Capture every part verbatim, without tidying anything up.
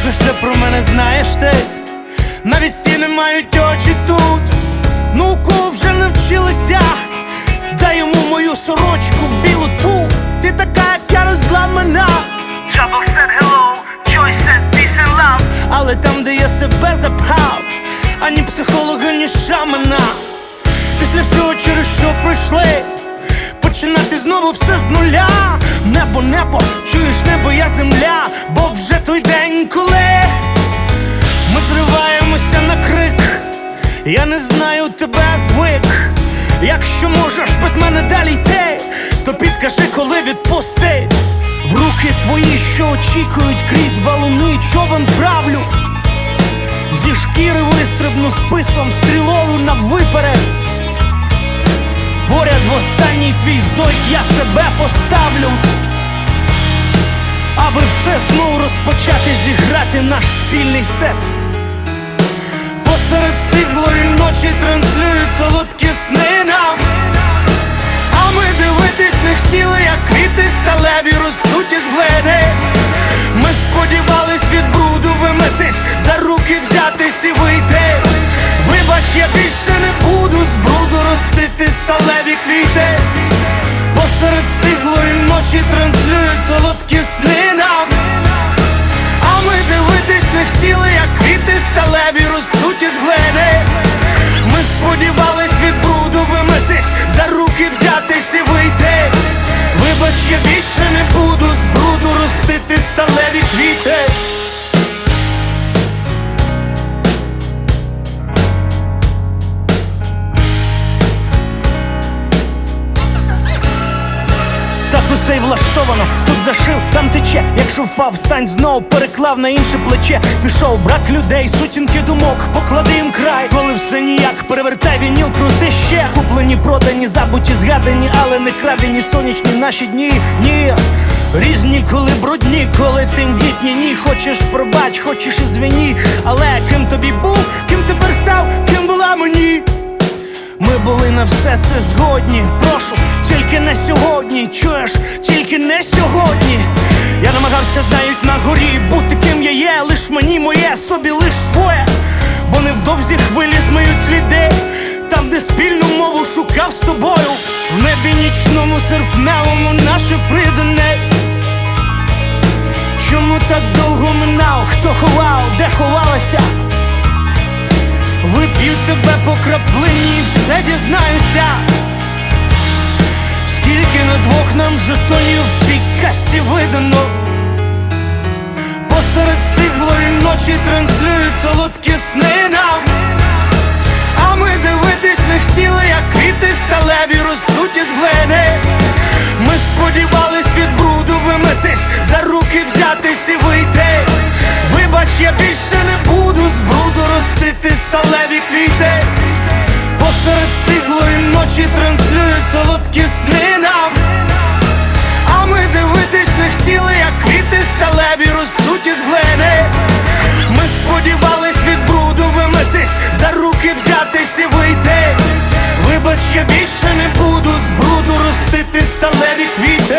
вже все про мене знаєш ти. Навіть стіни мають очі тут. Науку вже навчилися. Дай йому мою сорочку білу ту. Ти така, як я, розламана. Trouble said hello, Joy said peace and love. Але там, де я себе запхав, ані психолога, ні шамана. Після всього, через що пройшли, починати знову все з нуля. Небо, небо, чуєш, небо, я земля. Бо вже той день, коли ми зриваємося на крик. Я не знаю, тебе звик. Якщо можеш без мене далі йти, то підкажи, коли відпустить. В руки твої, що очікують, крізь валуни човен правлю. Зі шкіри вистрибну списом стрілою наввиперед. Поряд в останній твій зойк я себе поставлю, аби все знову розпочати, зіграти наш спільний сет. Посеред стиглої ночі транслюють солодкі сни нам, а ми дивитись не хотіли, як квіти сталеві ростуть із глини. Ми сподівались від бруду вимитись, за руки взятись і вийти. Вибач, я більше не буду з бруду ростити сталеві квіти. Посеред стиглої ночі транслюють солодкі сни нам, а ми дивитись не хотіли, як квіти сталеві ростуть із глини. Ми сподівались від бруду вимитись, за руки взятись і вийти. Вибач, я більше не буду з бруду ростити сталеві квіти. Так усе й влаштовано, тут зашив, там тече. Якщо впав, встань знову, переклав на інше плече. Пішов брак людей, сутінки думок, поклади їм край. Коли все ніяк, перевертай вініл, крути ще. Куплені, продані, забуті, згадані, але не крадені сонячні наші дні. Ні, різні, коли брудні, коли тендітні. Ні, хочеш пробач, хочеш і звіні. Але ким тобі був, ким тепер став, ким була мені. Ми були на все це згодні. Прошу, тільки не сьогодні. Чуєш, тільки не сьогодні. Я намагався, знають, на горі бути ким я є. Лиш мені моє, собі лиш своє. Бо невдовзі хвилі змиють сліди. Там, де спільну мову шукав з тобою. В небі нічному, серпневому наше придане. Чому так довго минав? Хто ховав, де ховалася? Вип'ю тебе по краплині і все дізнаюся. Скільки на двох нам жетонів в цій касі видано. Посеред стиглої ночі транслюють солодкі сни нам, а ми дивитись не хотіли, як квіти сталеві ростуть із глини. Ми сподівались від бруду вимитись, за руки взятись і вийти. Вибач, я більше не буду з бруду ростити сталеві квіти. Посеред стиглої ночі транслюють солодкі сни нам, а ми дивитись не хотіли, як квіти сталеві ростуть із глини. Ми сподівались від бруду вимитись, за руки взятись і вийти. Вибач, я більше не буду з бруду ростити сталеві квіти.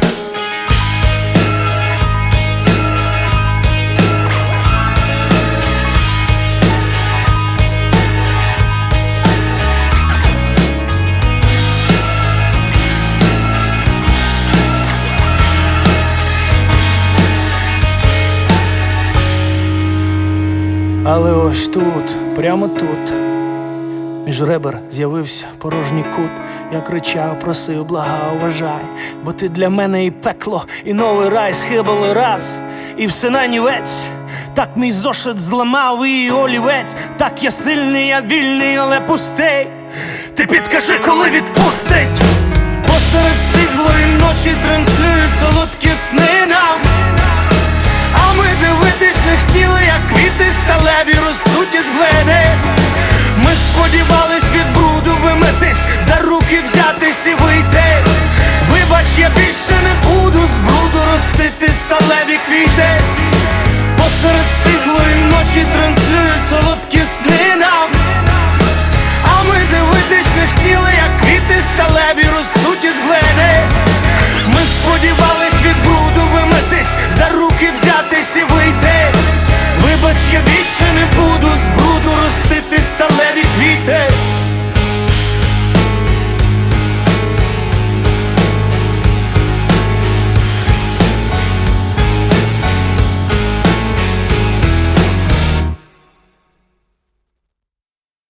Але ось тут, прямо тут, між ребер з'явився порожній кут. Я кричав, просив, благав, вважай, бо ти для мене і пекло, і новий рай. Схибали раз, і все нанівець. Так мій зошит зламав і олівець. Так я сильний, я вільний, але пустий. Ти підкажи, коли відпустить. Посеред стиглої ночі транслюють солодкі сни нам, а ми дивитись не хотіли, як квіти сталеві ростуть із глини. Ми сподівались від бруду вимитись, за руки взятись і вийти. Вибач, я більше не буду з бруду ростити сталеві квіти. Посеред стиглої ночі транслюють